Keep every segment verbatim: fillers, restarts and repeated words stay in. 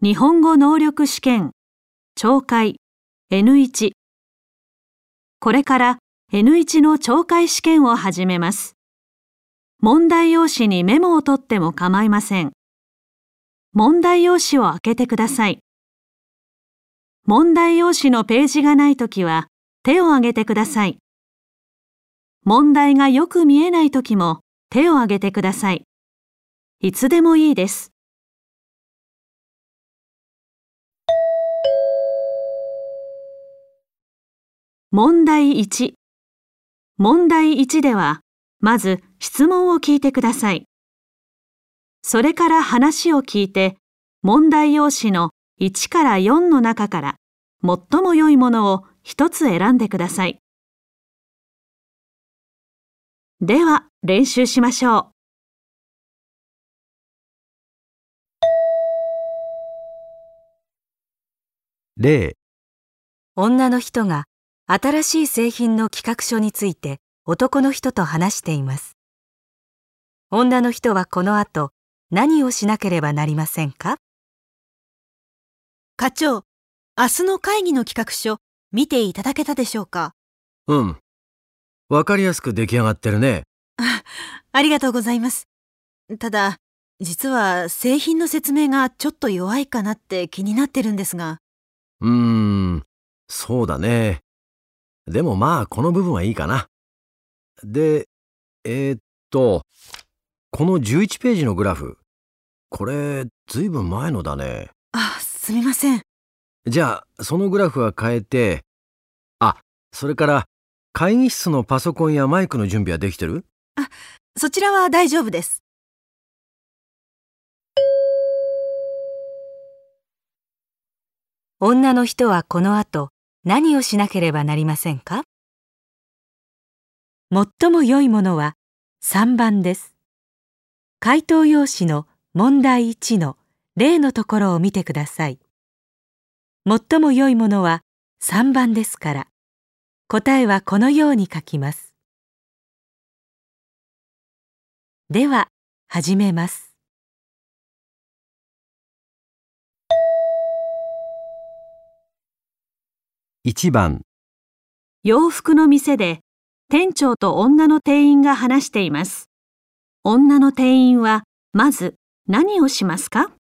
日本語能力試験、聴解 エヌワン。これから エヌワン の聴解試験を始めます。問題用紙にメモを取っても構いません。問題用紙を開けてください。問題用紙のページがないときは手を挙げてください。問題がよく見えないときも手を挙げてください。いつでもいいです。問題いち。問題いちでは、まず質問を聞いてください。それから話を聞いて、問題用紙のいちからよんの中から最も良いものを一つ選んでください。では、練習しましょう。例、 女の人が新しい製品の企画書について男の人と話しています。女の人はこの後何をしなければなりませんか？ 課長、明日の会議の企画書、見ていただけたでしょうか？ うん。わかりやすく出来上がってるね。 あ、ありがとうございます。ただ、実は製品の説明がちょっと弱いかなって気になってるんですが。 うーん、そうだね。でもまあこの部分はいいかな。で、えー、っと、このじゅういちページのグラフ、これずいぶん前のだね。 あ、すみません。 じゃあそのグラフは変えて、あ、それから会議室のパソコンやマイクの準備はできてる？ あ、そちらは大丈夫です。 女の人はこの後何をしなければなりませんか？最も良いものはさんばんです。回答用紙の問題いちの例のところを見てください。最も良いものはさんばんですから、答えはこのように書きます。では、始めます。 いちばん、 洋服の店で店長と女の店員が話しています。女の店員はまず何をしますか？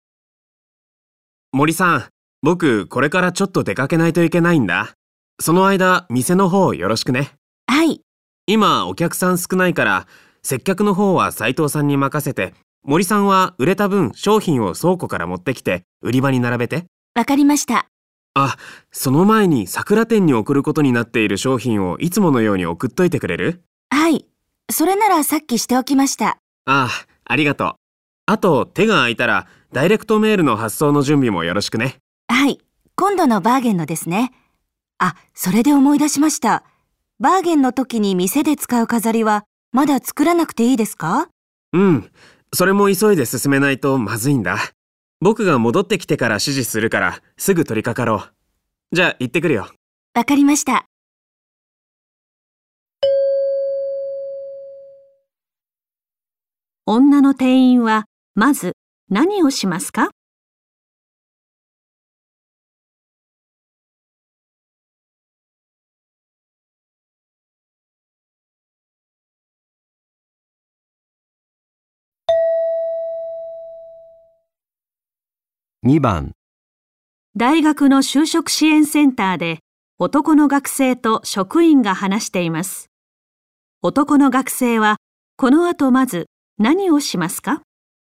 森さん、僕これからちょっと出かけないといけないんだ。その間、店の方よろしくね。 はい。 今お客さん少ないから接客の方は斉藤さんに任せて、森さんは売れた分商品を倉庫から持ってきて売り場に並べて。 わかりました。 あ、その前に桜店に送ることになっている商品をいつものように送っといてくれる？ はい。それならさっきしておきました。 ああ、ありがとう。あと手が空いたらダイレクトメールの発送の準備もよろしくね。 はい。今度のバーゲンのですね。あ、それで思い出しました。バーゲンの時に店で使う飾りはまだ作らなくていいですか？ うん。それも急いで進めないとまずいんだ。僕が戻ってきてから指示するからすぐ取り掛かろう。じゃあ行ってくるよ。 わかりました。 女の店員はまず何をしますか？ にばん、 大学の就職支援センターで男の学生と職員が話しています。男の学生はこの後まず何をしますか？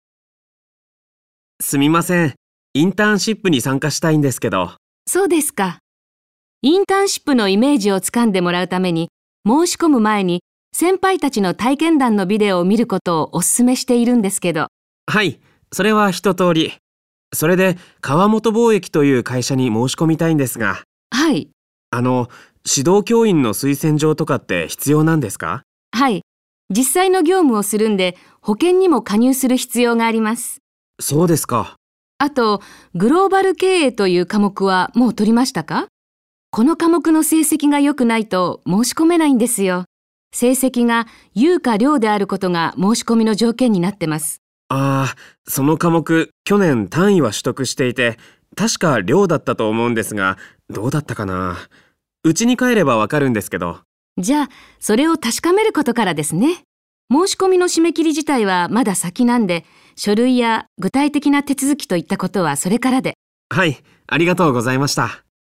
すみません。インターンシップに参加したいんですけど。 そうですか。インターンシップのイメージをつかんでもらうために、申し込む前に先輩たちの体験談のビデオを見ることをお勧めしているんですけど。 はい、それは一通り。それで川本貿易という会社に申し込みたいんですが。 はい。 あの、指導教員の推薦状とかって必要なんですか？ はい。実際の業務をするんで、保険にも加入する必要があります。 そうですか。 あと、グローバル経営という科目はもう取りましたか？この科目の成績が良くないと申し込めないんですよ。成績が有か量であることが申し込みの条件になってます。 ああ、その科目、去年単位は取得していて、確か寮だったと思うんですが、どうだったかな。家に帰ればわかるんですけど。 じゃあ、それを確かめることからですね。申し込みの締め切り自体はまだ先なんで、書類や具体的な手続きといったことはそれからで。 はい、ありがとうございました。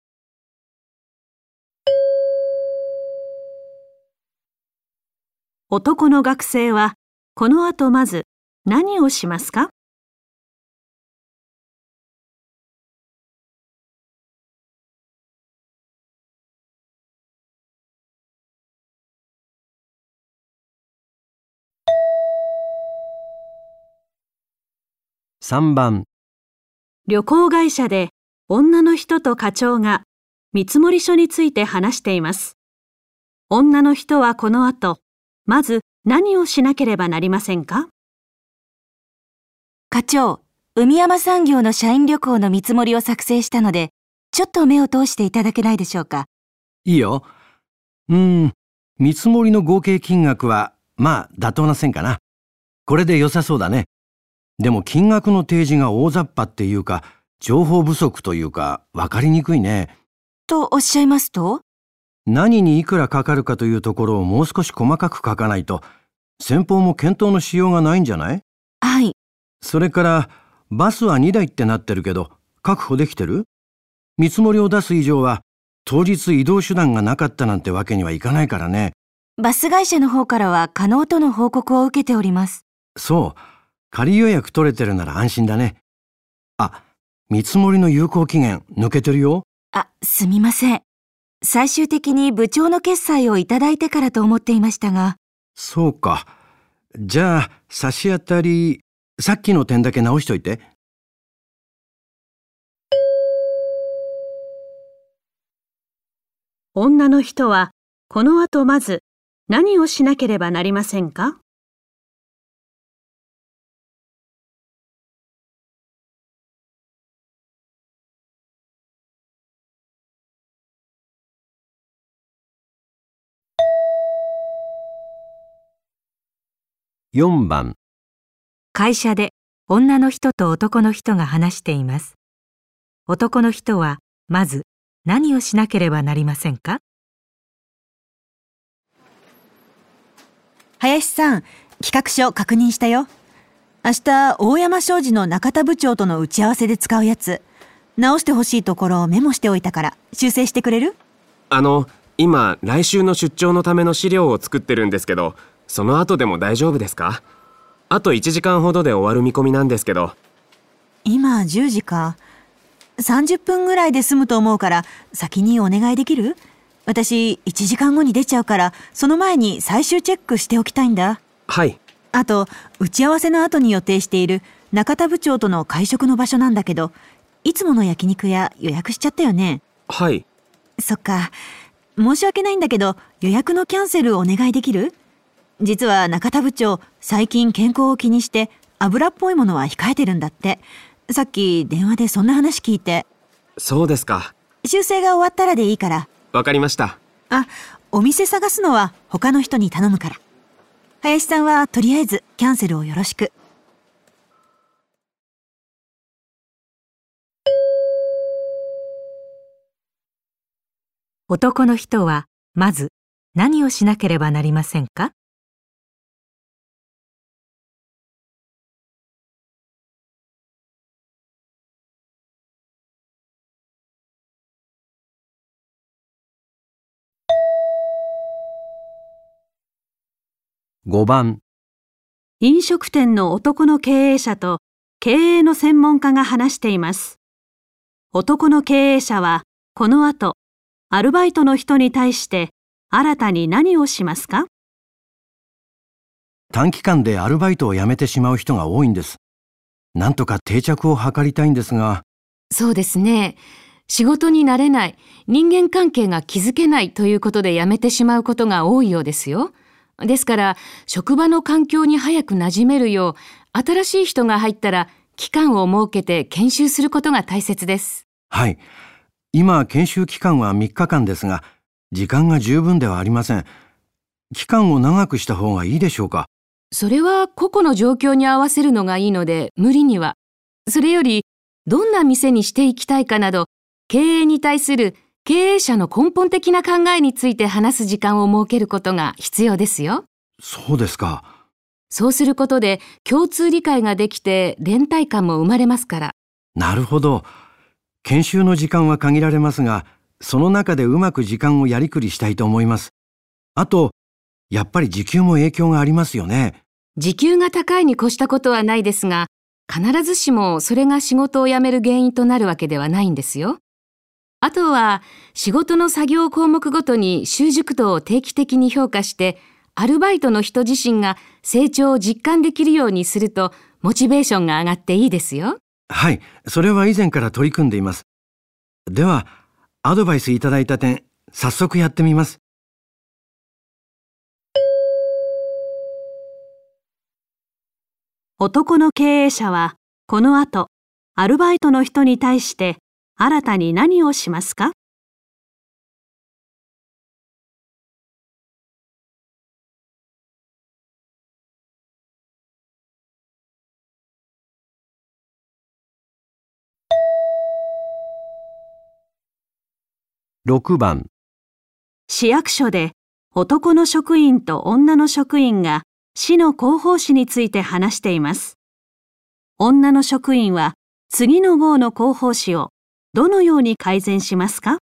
男の学生はこの後まず何をしますか？ さんばん。 旅行会社で女の人と課長が見積書について話しています。女の人はこの後、まず何をしなければなりませんか？ 課長、海山産業の社員旅行の見積もりを作成したので、ちょっと目を通していただけないでしょうか。 いいよ。うーん、見積もりの合計金額は、まあ妥当な線かな。これで良さそうだね。でも金額の提示が大雑把っていうか、情報不足というか、わかりにくいね。 とおっしゃいますと？ 何にいくらかかるかというところをもう少し細かく書かないと、先方も検討のしようがないんじゃない？ はい。 それから、バスはにだいってなってるけど、確保できてる？見積もりを出す以上は、当日移動手段がなかったなんてわけにはいかないからね。 バス会社の方からは可能との報告を受けております。 そう。仮予約取れてるなら安心だね。あ、見積もりの有効期限抜けてるよ。 あ、すみません。最終的に部長の決裁をいただいてからと思っていましたが。 そうか。じゃあ、差し当たり、さっきの点だけ直しといて。 女の人はこの後まず何をしなければなりませんか？ よんばん。 会社で女の人と男の人が話しています。男の人はまず何をしなければなりませんか？ 林さん、企画書確認したよ。明日、大山商事の中田部長との打ち合わせで使うやつ。直してほしいところをメモしておいたから修正してくれる？ あの、今、来週の出張のための資料を作ってるんですけど、その後でも大丈夫ですか？あといちじかんほどで終わる見込みなんですけど。 今じゅうじか。さんじゅっぷんぐらいで済むと思うから先にお願いできる？私いちじかんごに出ちゃうからその前に最終チェックしておきたいんだ。 はい。 あと打ち合わせの後に予定している中田部長との会食の場所なんだけど、いつもの焼肉屋予約しちゃったよね。 はい。 そっか。申し訳ないんだけど予約のキャンセルお願いできる？実は中田部長、最近健康を気にして油っぽいものは控えてるんだって。さっき電話でそんな話聞いて。 そうですか。 修正が終わったらでいいから。 わかりました。 あ、お店探すのは他の人に頼むから。林さんはとりあえずキャンセルをよろしく。 男の人はまず何をしなければなりませんか？ ごばん。 飲食店の男の経営者と経営の専門家が話しています。男の経営者はこの後、アルバイトの人に対して新たに何をしますか？ 短期間でアルバイトを辞めてしまう人が多いんです。なんとか定着を図りたいんですが。 そうですね。仕事に慣れない、人間関係が築けないということで辞めてしまうことが多いようですよ。ですから、職場の環境に早く馴染めるよう、新しい人が入ったら、期間を設けて研修することが大切です。 はい。今、研修期間はみっかかんですが、時間が十分ではありません。期間を長くした方がいいでしょうか？ それは個々の状況に合わせるのがいいので無理には。それより、どんな店にしていきたいかなど、経営に対する経営者の根本的な考えについて話す時間を設けることが必要ですよ。 そうですか。 そうすることで共通理解ができて連帯感も生まれますから。 なるほど。研修の時間は限られますが、その中でうまく時間をやりくりしたいと思います。あと、やっぱり時給も影響がありますよね。 時給が高いに越したことはないですが、必ずしもそれが仕事を辞める原因となるわけではないんですよ。あとは、仕事の作業項目ごとに習熟度を定期的に評価して、アルバイトの人自身が成長を実感できるようにすると、モチベーションが上がっていいですよ。 はい、それは以前から取り組んでいます。では、アドバイスいただいた点、早速やってみます。 男の経営者は、この後、アルバイトの人に対して新たに何をしますか？ ろくばん、 市役所で男の職員と女の職員が市の広報誌について話しています。女の職員は次の号の広報誌をどのように改善しますか？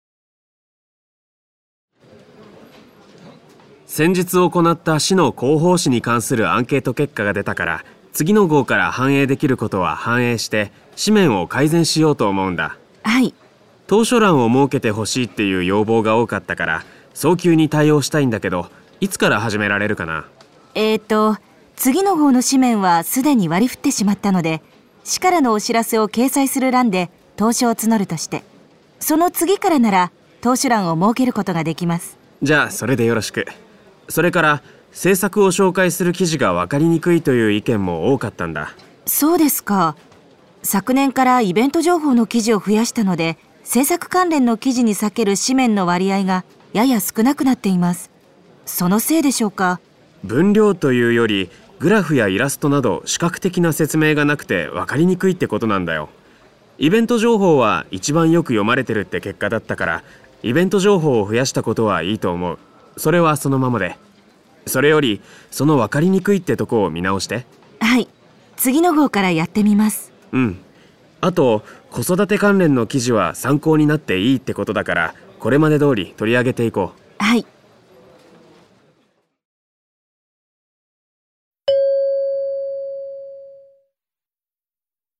先日行った市の広報誌に関するアンケート結果が出たから、次の号から反映できることは反映して紙面を改善しようと思うんだ。 はい。 当初欄を設けてほしいっていう要望が多かったから早急に対応したいんだけど、いつから始められるかな？ えーと、次の号の紙面はすでに割り振ってしまったので、市からのお知らせを掲載する欄で投書を募るとして、その次からなら投書欄を設けることができます。 じゃあそれでよろしく。それから政策を紹介する記事が分かりにくいという意見も多かったんだ。 そうですか。昨年からイベント情報の記事を増やしたので、政策関連の記事に避ける紙面の割合がやや少なくなっています。そのせいでしょうか。 分量というよりグラフやイラストなど視覚的な説明がなくて分かりにくいってことなんだよ。イベント情報は一番よく読まれてるって結果だったから、イベント情報を増やしたことはいいと思う。それはそのままで。それよりその分かりにくいってとこを見直して。 はい、次の号からやってみます。 うん。あと子育て関連の記事は参考になっていいってことだから、これまで通り取り上げていこう。 はい。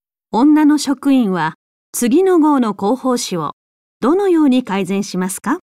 女の職員は次の号の広報誌をどのように改善しますか？